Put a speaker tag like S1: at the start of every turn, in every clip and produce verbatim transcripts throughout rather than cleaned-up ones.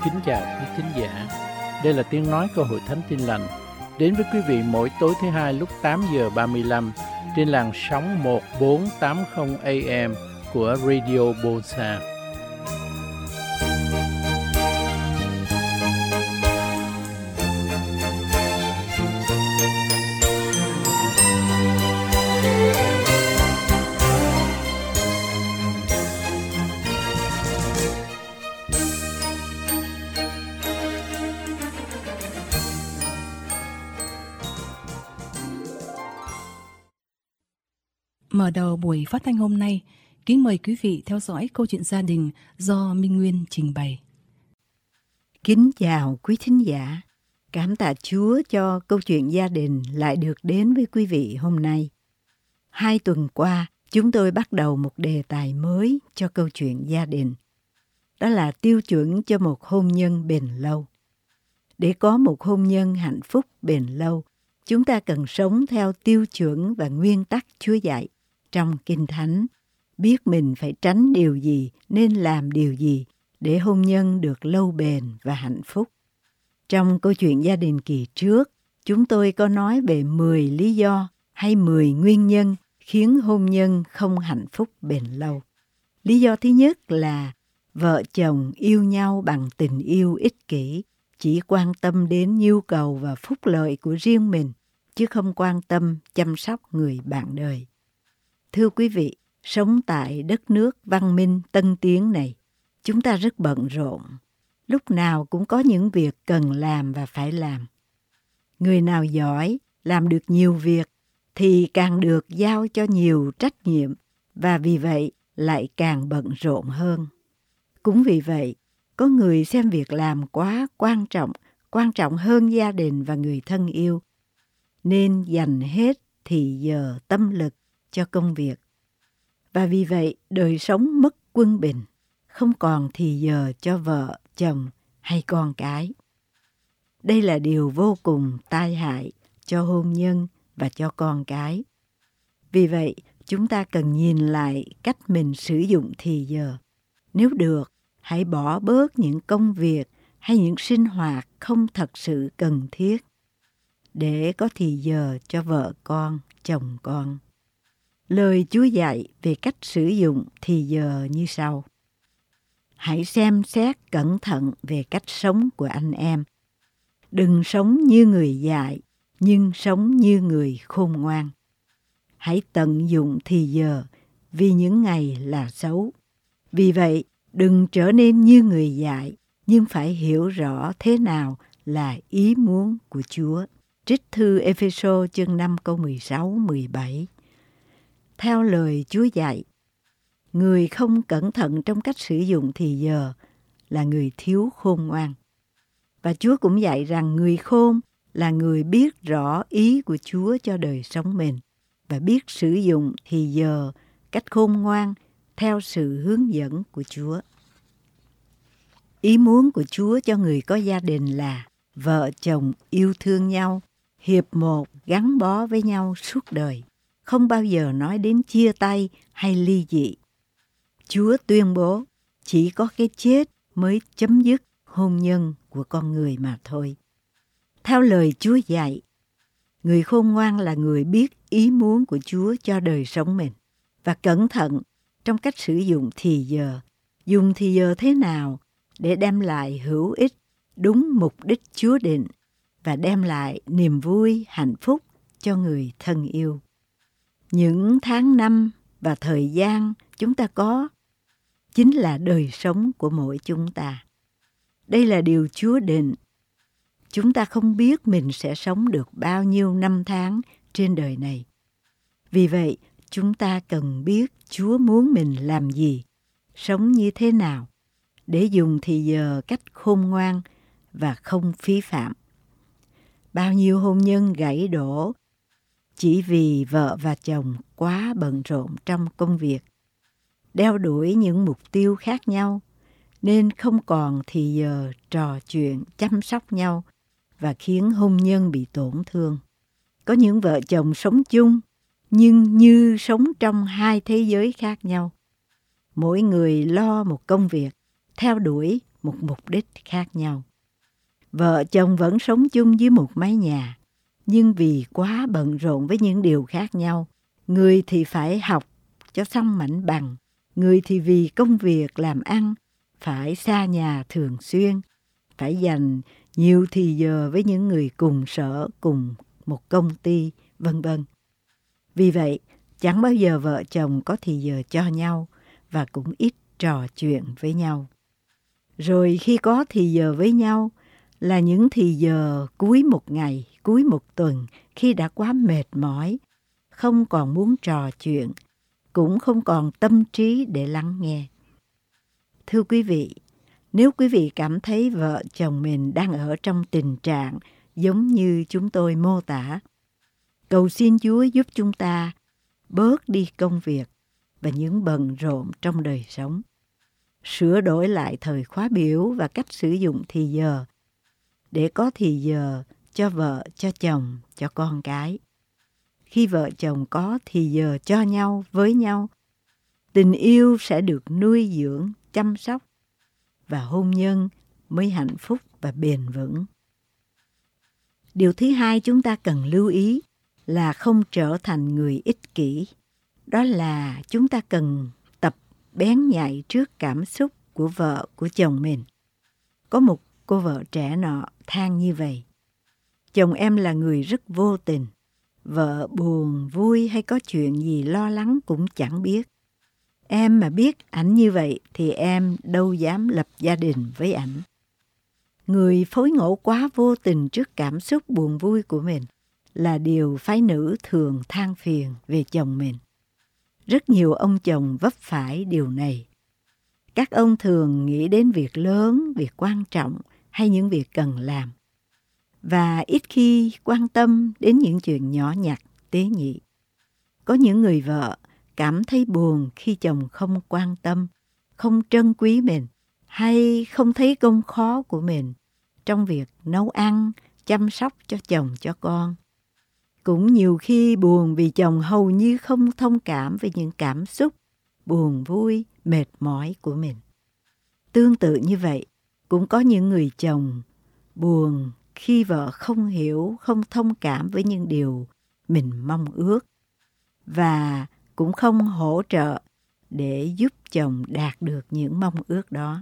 S1: Kính chào quý thính giả. Đây là tiếng nói của Hội Thánh Tin Lành, đến với quý vị mỗi tối thứ hai lúc tám giờ ba mươi lăm trên làn sóng một bốn tám không A M của Radio Bosa.
S2: Mở đầu buổi phát thanh hôm nay, kính mời quý vị theo dõi câu chuyện gia đình do Minh Nguyên trình bày.
S3: Kính chào quý thính giả. Cảm tạ Chúa cho câu chuyện gia đình lại được đến với quý vị hôm nay. Hai tuần qua, chúng tôi bắt đầu một đề tài mới cho câu chuyện gia đình. Đó là tiêu chuẩn cho một hôn nhân bền lâu. Để có một hôn nhân hạnh phúc bền lâu, chúng ta cần sống theo tiêu chuẩn và nguyên tắc Chúa dạy trong Kinh Thánh, biết mình phải tránh điều gì, nên làm điều gì để hôn nhân được lâu bền và hạnh phúc. Trong câu chuyện gia đình kỳ trước, chúng tôi có nói về mười lý do hay mười nguyên nhân khiến hôn nhân không hạnh phúc bền lâu. Lý do thứ nhất là vợ chồng yêu nhau bằng tình yêu ích kỷ, chỉ quan tâm đến nhu cầu và phúc lợi của riêng mình, chứ không quan tâm chăm sóc người bạn đời. Thưa quý vị, sống tại đất nước văn minh tân tiến này, chúng ta rất bận rộn. Lúc nào cũng có những việc cần làm và phải làm. Người nào giỏi, làm được nhiều việc, thì càng được giao cho nhiều trách nhiệm, và vì vậy lại càng bận rộn hơn. Cũng vì vậy, có người xem việc làm quá quan trọng, quan trọng hơn gia đình và người thân yêu, nên dành hết thì giờ tâm lực cho công việc. Và vì vậy, đời sống mất quân bình, không còn thì giờ cho vợ, chồng hay con cái. Đây là điều vô cùng tai hại cho hôn nhân và cho con cái. Vì vậy, chúng ta cần nhìn lại cách mình sử dụng thì giờ. Nếu được, hãy bỏ bớt những công việc hay những sinh hoạt không thật sự cần thiết, để có thì giờ cho vợ con, chồng con. Lời Chúa dạy về cách sử dụng thì giờ như sau. Hãy xem xét cẩn thận về cách sống của anh em. Đừng sống như người dại, nhưng sống như người khôn ngoan. Hãy tận dụng thì giờ, vì những ngày là xấu. Vì vậy, đừng trở nên như người dại, nhưng phải hiểu rõ thế nào là ý muốn của Chúa. Trích thư Ê-phê-sô chương năm câu mười sáu mười bảy. Theo lời Chúa dạy, người không cẩn thận trong cách sử dụng thì giờ là người thiếu khôn ngoan. Và Chúa cũng dạy rằng người khôn là người biết rõ ý của Chúa cho đời sống mình và biết sử dụng thì giờ cách khôn ngoan theo sự hướng dẫn của Chúa. Ý muốn của Chúa cho người có gia đình là vợ chồng yêu thương nhau, hiệp một gắn bó với nhau suốt đời, không bao giờ nói đến chia tay hay ly dị. Chúa tuyên bố chỉ có cái chết mới chấm dứt hôn nhân của con người mà thôi. Theo lời Chúa dạy, người khôn ngoan là người biết ý muốn của Chúa cho đời sống mình và cẩn thận trong cách sử dụng thì giờ, dùng thì giờ thế nào để đem lại hữu ích đúng mục đích Chúa định và đem lại niềm vui, hạnh phúc cho người thân yêu. Những tháng năm và thời gian chúng ta có chính là đời sống của mỗi chúng ta. Đây là điều Chúa định. Chúng ta không biết mình sẽ sống được bao nhiêu năm tháng trên đời này. Vì vậy, chúng ta cần biết Chúa muốn mình làm gì, sống như thế nào, để dùng thì giờ cách khôn ngoan và không phí phạm. Bao nhiêu hôn nhân gãy đổ chỉ vì vợ và chồng quá bận rộn trong công việc, đeo đuổi những mục tiêu khác nhau, nên không còn thì giờ trò chuyện, chăm sóc nhau và khiến hôn nhân bị tổn thương. Có những vợ chồng sống chung nhưng như sống trong hai thế giới khác nhau. Mỗi người lo một công việc, theo đuổi một mục đích khác nhau. Vợ chồng vẫn sống chung dưới một mái nhà, nhưng vì quá bận rộn với những điều khác nhau, người thì phải học cho xong mảnh bằng, người thì vì công việc làm ăn phải xa nhà thường xuyên, phải dành nhiều thì giờ với những người cùng sở, cùng một công ty, vân vân. Vì vậy, chẳng bao giờ vợ chồng có thì giờ cho nhau và cũng ít trò chuyện với nhau. Rồi khi có thì giờ với nhau là những thì giờ cuối một ngày, cuối một tuần, khi đã quá mệt mỏi, không còn muốn trò chuyện, cũng không còn tâm trí để lắng nghe. Thưa quý vị, nếu quý vị cảm thấy vợ chồng mình đang ở trong tình trạng giống như chúng tôi mô tả, cầu xin Chúa giúp chúng ta bớt đi công việc và những bận rộn trong đời sống, sửa đổi lại thời khóa biểu và cách sử dụng thì giờ, để có thì giờ cho vợ, cho chồng, cho con cái. Khi vợ chồng có thì giờ cho nhau, với nhau, tình yêu sẽ được nuôi dưỡng, chăm sóc, và hôn nhân mới hạnh phúc và bền vững. Điều thứ hai chúng ta cần lưu ý là không trở thành người ích kỷ. Đó là chúng ta cần tập bén nhạy trước cảm xúc của vợ, của chồng mình. Có một cô vợ trẻ nọ than như vậy: chồng em là người rất vô tình. Vợ buồn, vui hay có chuyện gì lo lắng cũng chẳng biết. Em mà biết ảnh như vậy thì em đâu dám lập gia đình với ảnh. Người phối ngẫu quá vô tình trước cảm xúc buồn vui của mình là điều phái nữ thường than phiền về chồng mình. Rất nhiều ông chồng vấp phải điều này. Các ông thường nghĩ đến việc lớn, việc quan trọng hay những việc cần làm, và ít khi quan tâm đến những chuyện nhỏ nhặt, tế nhị. Có những người vợ cảm thấy buồn khi chồng không quan tâm, không trân quý mình, hay không thấy công khó của mình trong việc nấu ăn, chăm sóc cho chồng, cho con. Cũng nhiều khi buồn vì chồng hầu như không thông cảm với những cảm xúc buồn vui, mệt mỏi của mình. Tương tự như vậy, cũng có những người chồng buồn khi vợ không hiểu, không thông cảm với những điều mình mong ước, và cũng không hỗ trợ để giúp chồng đạt được những mong ước đó.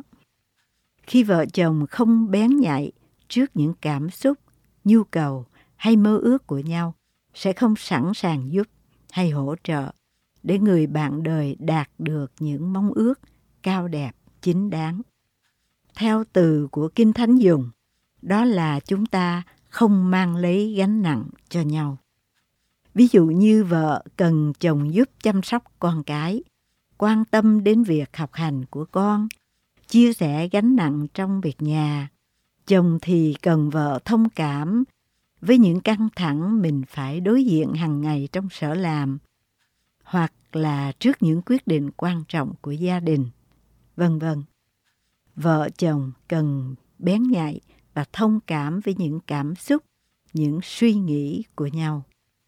S3: Khi vợ chồng không bén nhạy trước những cảm xúc, nhu cầu hay mơ ước của nhau, sẽ không sẵn sàng giúp hay hỗ trợ để người bạn đời đạt được những mong ước cao đẹp, chính đáng. Theo từ của Kinh Thánh dùng, đó là chúng ta không mang lấy gánh nặng cho nhau. Ví dụ như vợ cần chồng giúp chăm sóc con cái, quan tâm đến việc học hành của con, chia sẻ gánh nặng trong việc nhà. Chồng thì cần vợ thông cảm với những căng thẳng mình phải đối diện hàng ngày trong sở làm, hoặc là trước những quyết định quan trọng của gia đình, vân vân. Vợ chồng cần bén nhạy và thông cảm với những cảm xúc, những suy nghĩ của nhau.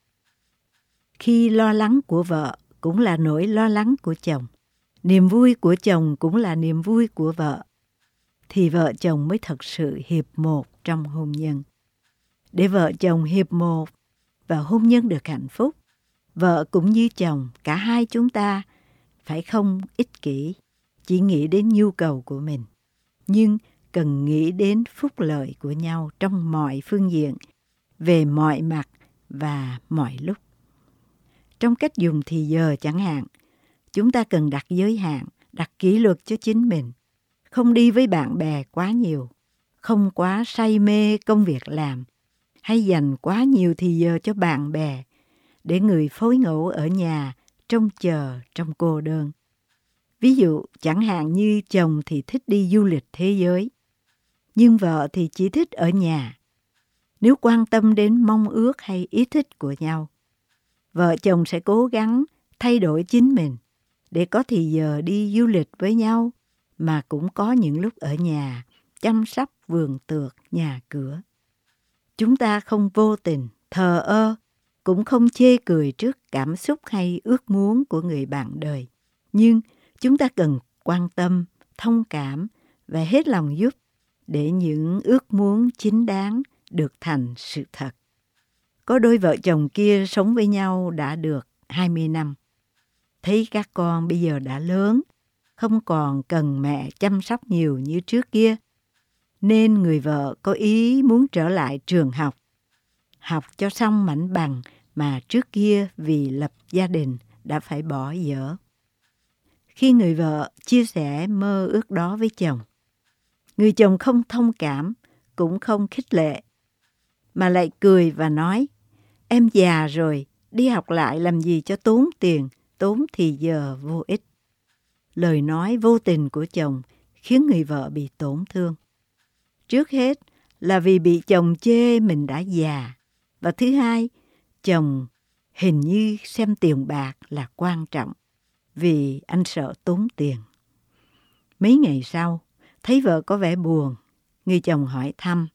S3: Khi lo lắng của vợ cũng là nỗi lo lắng của chồng, niềm vui của chồng cũng là niềm vui của vợ, thì vợ chồng mới thật sự hiệp một trong hôn nhân. Để vợ chồng hiệp một và hôn nhân được hạnh phúc, vợ cũng như chồng, cả hai chúng ta phải không ích kỷ, chỉ nghĩ đến nhu cầu của mình, nhưng cần nghĩ đến phúc lợi của nhau trong mọi phương diện, về mọi mặt và mọi lúc. Trong cách dùng thì giờ chẳng hạn, chúng ta cần đặt giới hạn, đặt kỷ luật cho chính mình, không đi với bạn bè quá nhiều, không quá say mê công việc làm, hay dành quá nhiều thì giờ cho bạn bè, để người phối ngẫu ở nhà trông chờ trong cô đơn. Ví dụ chẳng hạn như chồng thì thích đi du lịch thế giới, nhưng vợ thì chỉ thích ở nhà. Nếu quan tâm đến mong ước hay ý thích của nhau, vợ chồng sẽ cố gắng thay đổi chính mình để có thì giờ đi du lịch với nhau, mà cũng có những lúc ở nhà chăm sóc vườn tược, nhà cửa. Chúng ta không vô tình, thờ ơ, cũng không chê cười trước cảm xúc hay ước muốn của người bạn đời. Nhưng chúng ta cần quan tâm, thông cảm và hết lòng giúp để những ước muốn chính đáng được thành sự thật. Có đôi vợ chồng kia sống với nhau đã được hai mươi năm. Thấy các con bây giờ đã lớn, không còn cần mẹ chăm sóc nhiều như trước kia, nên người vợ có ý muốn trở lại trường học, học cho xong mảnh bằng mà trước kia vì lập gia đình đã phải bỏ dở. Khi người vợ chia sẻ mơ ước đó với chồng, người chồng không thông cảm, cũng không khích lệ, mà lại cười và nói, em già rồi, đi học lại làm gì cho tốn tiền, tốn thì giờ vô ích. Lời nói vô tình của chồng khiến người vợ bị tổn thương. Trước hết là vì bị chồng chê mình đã già, và thứ hai, chồng hình như xem tiền bạc là quan trọng, vì anh sợ tốn tiền. Mấy ngày sau, thấy vợ có vẻ buồn, người chồng hỏi thăm.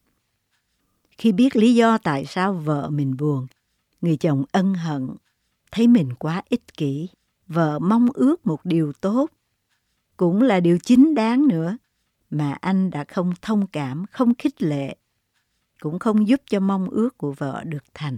S3: Khi biết lý do tại sao vợ mình buồn, người chồng ân hận, thấy mình quá ích kỷ. Vợ mong ước một điều tốt, cũng là điều chính đáng nữa, mà anh đã không thông cảm, không khích lệ, cũng không giúp cho mong ước của vợ được thành.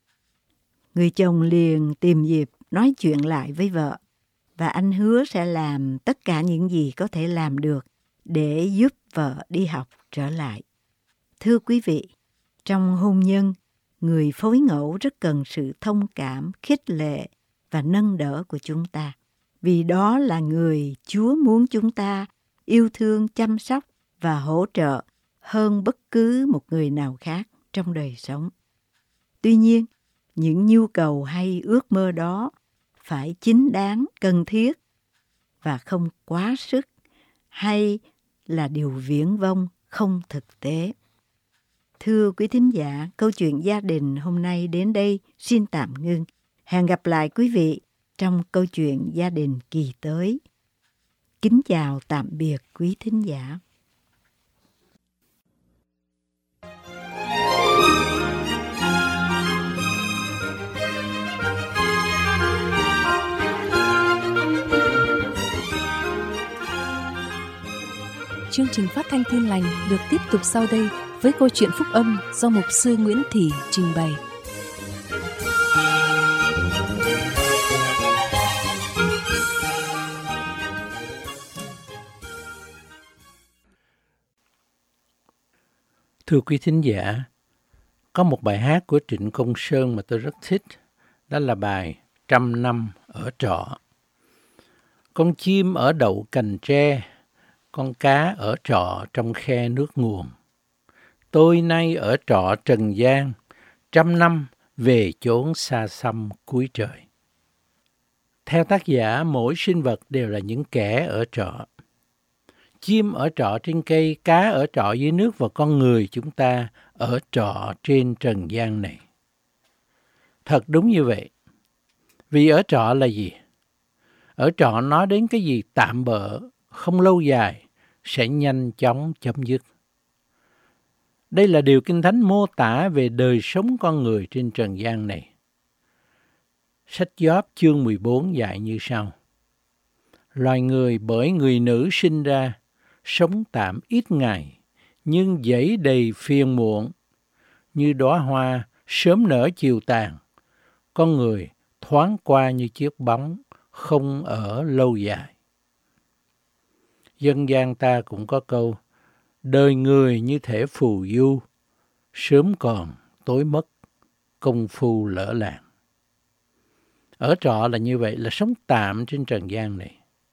S3: Người chồng liền tìm dịp nói chuyện lại với vợ, và anh hứa sẽ làm tất cả những gì có thể làm được để giúp vợ đi học trở lại. Thưa quý vị, trong hôn nhân, người phối ngẫu rất cần sự thông cảm, khích lệ và nâng đỡ của chúng ta. Vì đó là người Chúa muốn chúng ta yêu thương, chăm sóc và hỗ trợ hơn bất cứ một người nào khác trong đời sống. Tuy nhiên, những nhu cầu hay ước mơ đó phải chính đáng, cần thiết và không quá sức hay là điều viển vông, không thực tế. Thưa quý thính giả, câu chuyện gia đình hôm nay đến đây xin tạm ngưng. Hẹn gặp lại quý vị trong câu chuyện gia đình kỳ tới. Kính chào tạm biệt quý thính giả.
S2: Chương trình phát thanh Tin Lành được tiếp tục sau đây với câu chuyện phúc âm do mục sư Nguyễn Thị trình bày.
S1: Thưa quý thính giả, có một bài hát của Trịnh Công Sơn mà tôi rất thích, đó là bài Trăm Năm Ở Trọ. Con chim ở đậu cành tre, con cá ở trọ trong khe nước nguồn. Tôi nay ở trọ trần gian, trăm năm về chốn xa xăm cuối trời. Theo tác giả, mỗi sinh vật đều là những kẻ ở trọ. Chim ở trọ trên cây, cá ở trọ dưới nước và con người chúng ta ở trọ trên trần gian này. Thật đúng như vậy. Vì ở trọ là gì? Ở trọ nói đến cái gì tạm bợ, không lâu dài, sẽ nhanh chóng chấm dứt. Đây là điều Kinh Thánh mô tả về đời sống con người trên trần gian này. Sách Gióp chương mười bốn dạy như sau. Loài người bởi người nữ sinh ra, sống tạm ít ngày, nhưng dẫy đầy phiền muộn. Như đóa hoa sớm nở chiều tàn, con người thoáng qua như chiếc bóng, không ở lâu dài. Dân gian ta cũng có câu, đời người như thể phù du, sớm còn tối mất, công phu lỡ làng. Ở trọ là như vậy, là sống tạm trên trần gian này.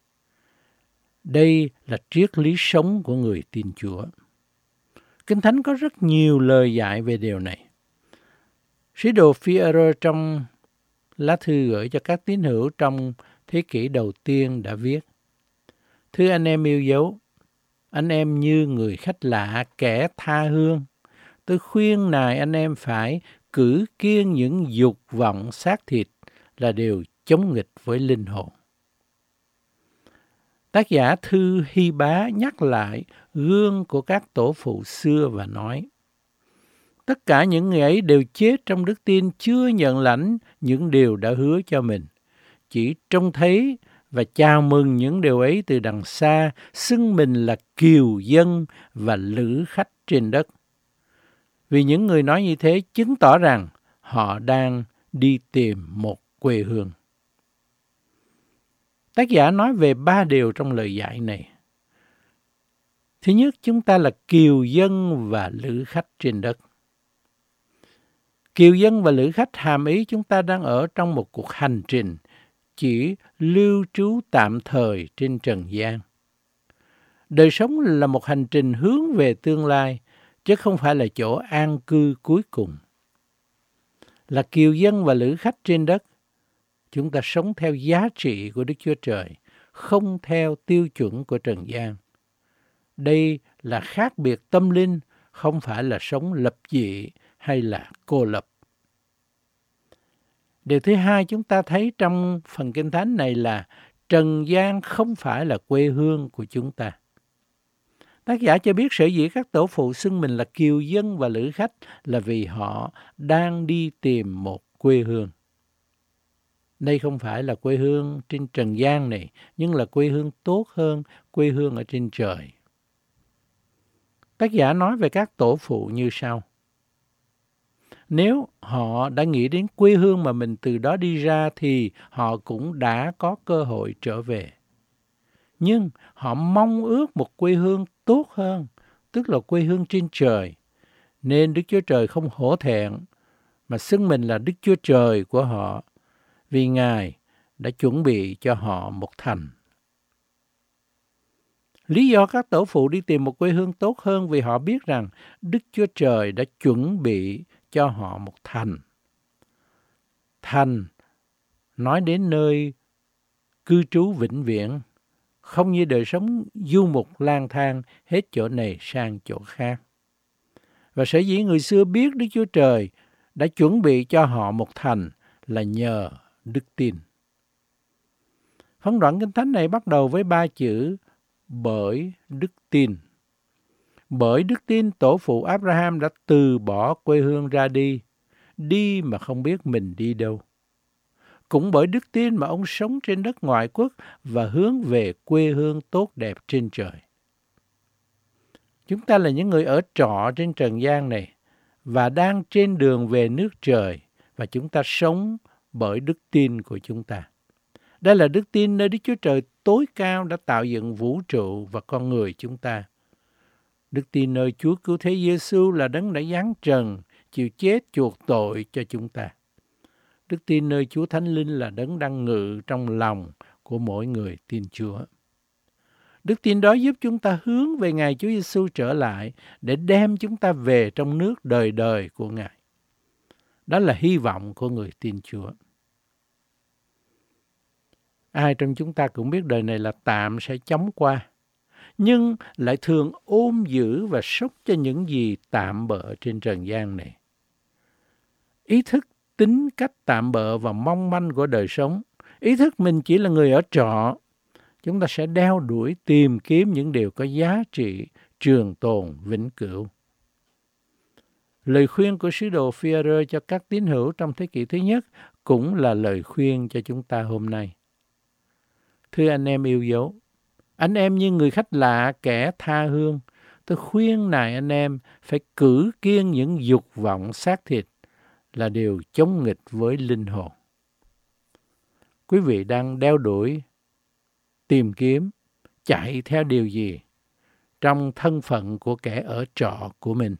S1: Đây là triết lý sống của người tin Chúa. Kinh Thánh có rất nhiều lời dạy về điều này. Sứ đồ Phi-e-rơ trong lá thư gửi cho các tín hữu trong thế kỷ đầu tiên đã viết: Thưa anh em yêu dấu, anh em như người khách lạ, kẻ tha hương. Tôi khuyên nài anh em phải cử kiêng những dục vọng xác thịt là điều chống nghịch với linh hồn. Tác giả thư Hy Bá nhắc lại gương của các tổ phụ xưa và nói, tất cả những người ấy đều chết trong đức tin, chưa nhận lãnh những điều đã hứa cho mình, chỉ trông thấy và chào mừng những điều ấy từ đằng xa, xưng mình là kiều dân và lữ khách trên đất. Vì những người nói như thế chứng tỏ rằng họ đang đi tìm một quê hương. Tác giả nói về ba điều trong lời dạy này. Thứ nhất, chúng ta là kiều dân và lữ khách trên đất. Kiều dân và lữ khách hàm ý chúng ta đang ở trong một cuộc hành trình chỉ lưu trú tạm thời trên trần gian. Đời sống là một hành trình hướng về tương lai, chứ không phải là chỗ an cư cuối cùng. Là kiều dân và lữ khách trên đất, chúng ta sống theo giá trị của Đức Chúa Trời, không theo tiêu chuẩn của trần gian. Đây là khác biệt tâm linh, không phải là sống lập dị hay là cô lập. Điều thứ hai chúng ta thấy trong phần Kinh Thánh này là trần gian không phải là quê hương của chúng ta. Tác giả cho biết sở dĩ các tổ phụ xưng mình là kiều dân và lữ khách là vì họ đang đi tìm một quê hương. Đây không phải là quê hương trên trần gian này, nhưng là quê hương tốt hơn, quê hương ở trên trời. Tác giả nói về các tổ phụ như sau. Nếu họ đã nghĩ đến quê hương mà mình từ đó đi ra thì họ cũng đã có cơ hội trở về. Nhưng họ mong ước một quê hương tốt hơn, tức là quê hương trên trời. Nên Đức Chúa Trời không hổ thẹn mà xưng mình là Đức Chúa Trời của họ, vì Ngài đã chuẩn bị cho họ một thành. Lý do các tổ phụ đi tìm một quê hương tốt hơn vì họ biết rằng Đức Chúa Trời đã chuẩn bị cho họ một thành. Thành nói đến nơi cư trú vĩnh viễn, không như đời sống du mục lang thang hết chỗ này sang chỗ khác. Và sở dĩ người xưa biết Đức Chúa Trời đã chuẩn bị cho họ một thành là nhờ đức tin. Phân đoạn Kinh Thánh này bắt đầu với ba chữ bởi đức tin. Bởi đức tin tổ phụ Abraham đã từ bỏ quê hương ra đi, đi mà không biết mình đi đâu. Cũng bởi đức tin mà ông sống trên đất ngoại quốc và hướng về quê hương tốt đẹp trên trời. Chúng ta là những người ở trọ trên trần gian này và đang trên đường về nước trời, và chúng ta sống bởi đức tin của chúng ta. Đây là đức tin nơi Đức Chúa Trời tối cao đã tạo dựng vũ trụ và con người chúng ta. Đức tin nơi Chúa Cứu Thế Giêsu là Đấng đã giáng trần, chịu chết chuộc tội cho chúng ta. Đức tin nơi Chúa Thánh Linh là Đấng đang ngự trong lòng của mỗi người tin Chúa. Đức tin đó giúp chúng ta hướng về Ngài Chúa Giêsu trở lại để đem chúng ta về trong nước đời đời của Ngài. Đó là hy vọng của người tin Chúa. Ai trong chúng ta cũng biết đời này là tạm sẽ chóng qua, nhưng lại thường ôm giữ và sốc cho những gì tạm bợ trên trần gian này. Ý thức tính cách tạm bợ và mong manh của đời sống, ý thức mình chỉ là người ở trọ, chúng ta sẽ đeo đuổi tìm kiếm những điều có giá trị, trường tồn, vĩnh cửu. Lời khuyên của sứ đồ Phi-e-rơ cho các tín hữu trong thế kỷ thứ nhất cũng là lời khuyên cho chúng ta hôm nay. Thưa anh em yêu dấu, anh em như người khách lạ, kẻ tha hương, tôi khuyên nài anh em phải cử kiêng những dục vọng xác thịt là điều chống nghịch với linh hồn. Quý vị đang đeo đuổi, tìm kiếm, chạy theo điều gì trong thân phận của kẻ ở trọ của mình?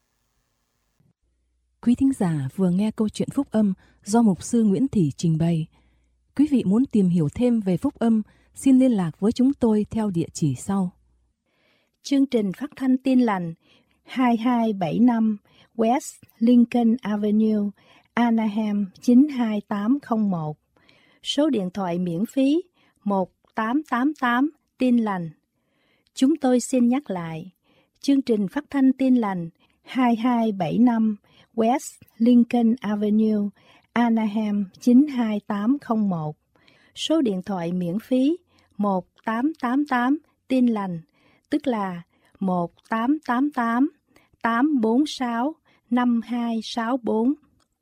S2: Quý thính giả vừa nghe câu chuyện phúc âm do mục sư Nguyễn Thị trình bày. Quý vị muốn tìm hiểu thêm về phúc âm, xin liên lạc với chúng tôi theo địa chỉ sau.
S4: Chương trình phát thanh Tin Lành hai hai bảy năm West Lincoln Avenue, Anaheim chín hai tám không một. Số điện thoại miễn phí một tám tám tám Tin Lành. Chúng tôi xin nhắc lại, chương trình phát thanh Tin Lành hai hai bảy năm West Lincoln Avenue, Anaheim chín hai tám không một. Số điện thoại miễn phí một tám tám tám Tin Lành, tức là một tám tám tám tám bốn sáu năm hai sáu bốn.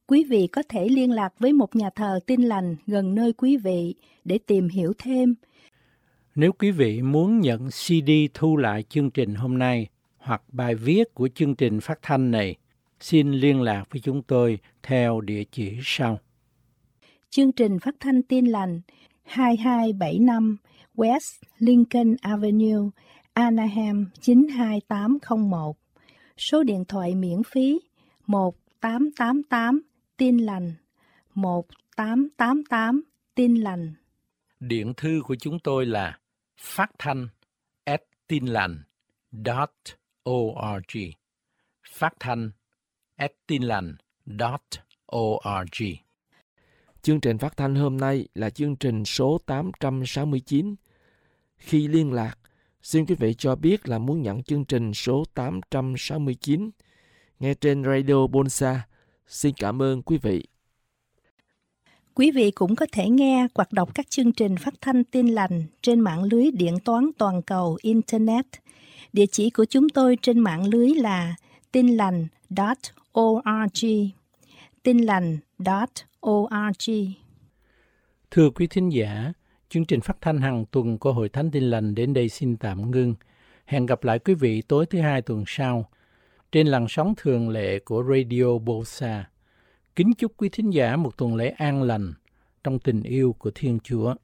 S4: Quý vị có thể liên lạc với một nhà thờ Tin Lành gần nơi quý vị để tìm hiểu thêm.
S1: Nếu quý vị muốn nhận xê đê thu lại chương trình hôm nay hoặc bài viết của chương trình phát thanh này, xin liên lạc với chúng tôi theo địa chỉ sau.
S4: Chương trình phát thanh Tin Lành hai hai bảy năm West Lincoln Avenue, Anaheim chín hai tám không một. Số điện thoại miễn phí một tám tám tám Tin Lành, một tám tám tám Tin Lành.
S1: Điện thư của chúng tôi là phát thanh at tinlành chấm org. Phát thanh at tinlành chấm org.
S5: Chương trình phát thanh hôm nay là chương trình số tám trăm sáu mươi chín. Khi liên lạc, xin quý vị cho biết là muốn nhận chương trình số tám trăm sáu mươi chín nghe trên Radio Bonsa. Xin cảm ơn quý vị.
S4: Quý vị cũng có thể nghe hoặc đọc các chương trình phát thanh Tin Lành trên mạng lưới điện toán toàn cầu Internet. Địa chỉ của chúng tôi trên mạng lưới là tinlành chấm org. tinlành chấm org.
S1: Thưa quý thính giả, chương trình phát thanh hàng tuần của Hội Thánh Tin Lành đến đây xin tạm ngưng. Hẹn gặp lại quý vị tối thứ hai tuần sau trên làn sóng thường lệ của Radio Bosa. Kính chúc quý thính giả một tuần lễ an lành trong tình yêu của Thiên Chúa.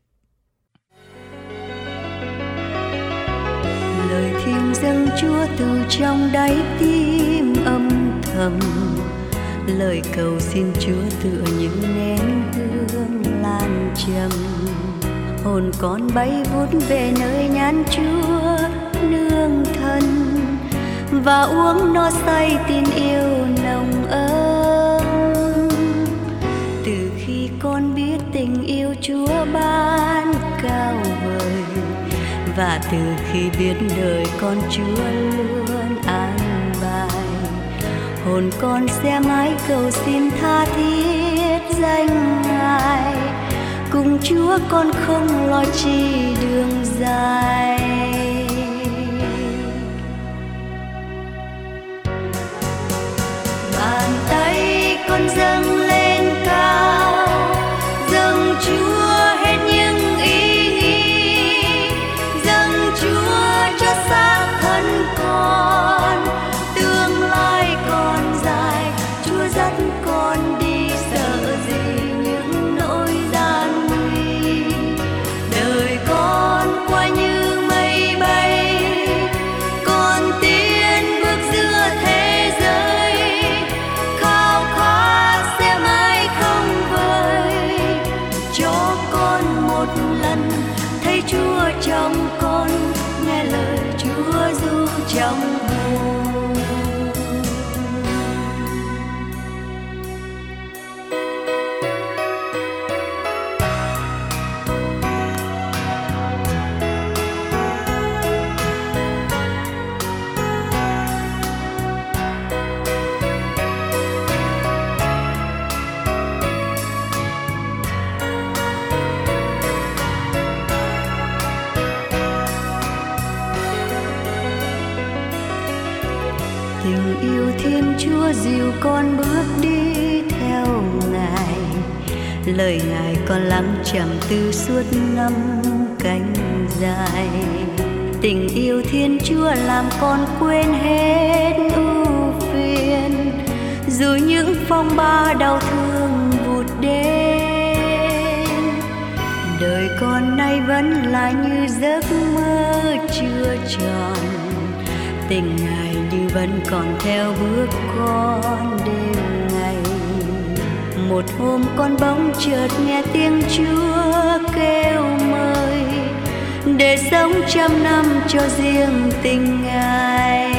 S3: Lời thiêng dâng Chúa từ trong đáy tim âm thầm, lời cầu xin Chúa tựa những nén hương lan trầm. Hồn con bay vút về nơi nhan Chúa nương thân, và uống no say tin yêu nồng ấm. Từ khi con biết tình yêu Chúa ban cao vời, và từ khi biết đời con Chúa luôn an bài, hồn con sẽ mãi cầu xin tha thiết danh Ngài. Cùng Chúa con không lo chi đường dài. Bàn tay con dâng lên cao, dâng Chúa hết những ý nghĩ, dâng Chúa cho xác thân con. Tương lai còn dài, Chúa dắt con đi, sợ gì những nỗi gian nguy. Đời con qua như mây bay, con tiến bước giữa thế giới. Khao khát sẽ mãi không vơi, cho con một lần thấy Chúa trong con, nghe lời Chúa ru trong hồn. Tình yêu Thiên Chúa dìu con bước đi theo Ngài, lời Ngài con lắng chậm từ suốt năm cánh dài. Tình yêu Thiên Chúa làm con quên hết ưu phiền, dù những phong ba đau thương vụt đến. Đời con nay vẫn là như giấc mơ chưa tròn, tình Ngài như vẫn còn theo bước con đêm ngày. Một hôm con bỗng chợt nghe tiếng Chúa kêu mời, để sống trăm năm cho riêng tình Ngài.